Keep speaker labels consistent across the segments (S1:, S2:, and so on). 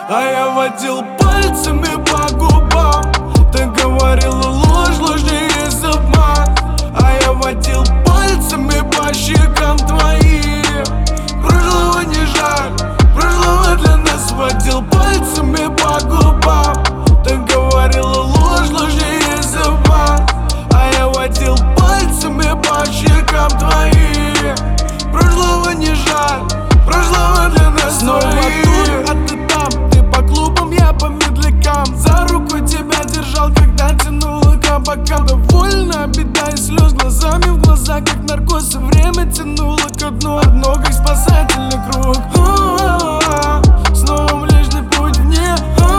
S1: А я водил пальцами по губам. Ты говорила ложь, ложь не есть обман. А я водил пальцами по щекам твоим. Прошлого не жаль, прошлого для нас. Водил пальцами по губам. Ты говорила ложь, ложь не есть обман. А я водил пальцами по щекам твоим. Прошлого не жаль, прошлого для нас. Снова тут, а ты там, ты по клубам, я по медлякам. За руку тебя держал, когда тянула к бокам. Довольно беда и слез глазами в глаза, как наркоз. И время тянуло ко дну, одно как спасательный круг. Снова Млечный Путь вне.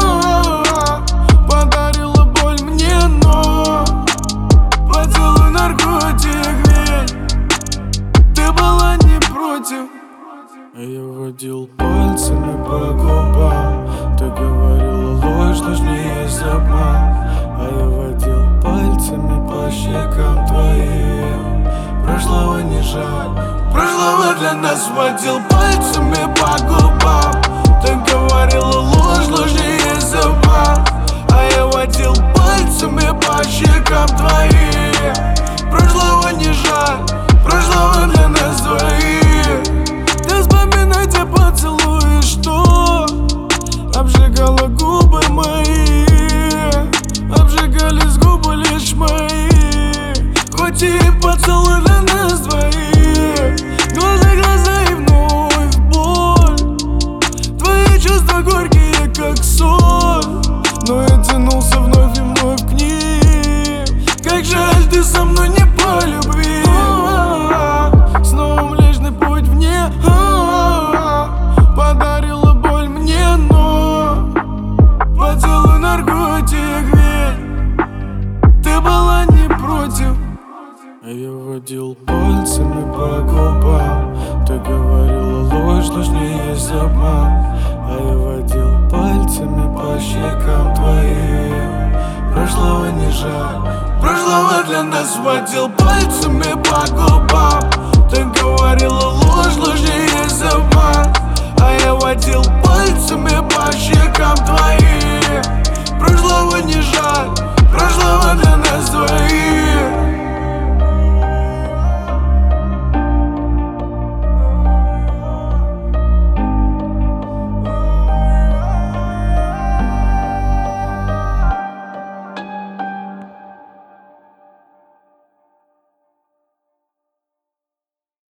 S1: Подарила боль мне, но поцелуй наркотик, ведь ты была не против. А я водил пальцами по губам. Ты говорила ложь, ложь не есть обман. А я водил пальцами по щекам твоим. Прошлого не жаль, прошлого для нас. Водил пальцами по губам. Ты говорила ложь, ложь не есть обман. А я водил пальцами по щекам твоим. Прошлого не жаль, прошлого для нас двоих. Ты вспоминай те поцелуи, что обжигала губы мои. Обжигались губы лишь мои. Хоть и поцелуй для нас двоих. Глаза, глаза и вновь боль. Твои чувства горькие, как соль. Но я тянулся вновь и вновь к ним. Как жаль, ты со мной не по любви. Снова Млечный Путь вне. Подарила боль мне, но поцелуй наркотик, ведь ты была не против. А я водил пальцами по губам. Ты говорила ложь, ложь не есть обман. А я водил пальцами по щекам твоим. Прошлого не жаль, прошлого для нас. Водил пальцами по губам. Ты говорила ложь, ложь не есть обман. А я водил пальцами по щекам твоим. Прошлого